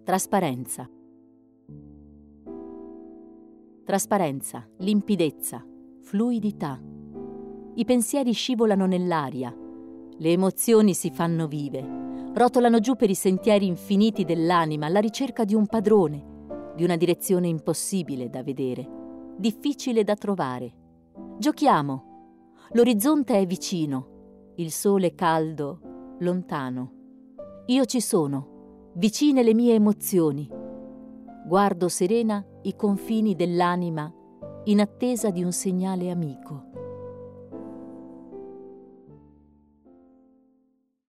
Trasparenza. Trasparenza, limpidezza, fluidità. I pensieri scivolano nell'aria, le emozioni si fanno vive, rotolano giù per i sentieri infiniti dell'anima alla ricerca di un padrone, di una direzione impossibile da vedere, difficile da trovare. Giochiamo. L'orizzonte è vicino, il sole caldo, lontano. Io ci sono, vicine le mie emozioni. Guardo serena i confini dell'anima in attesa di un segnale amico.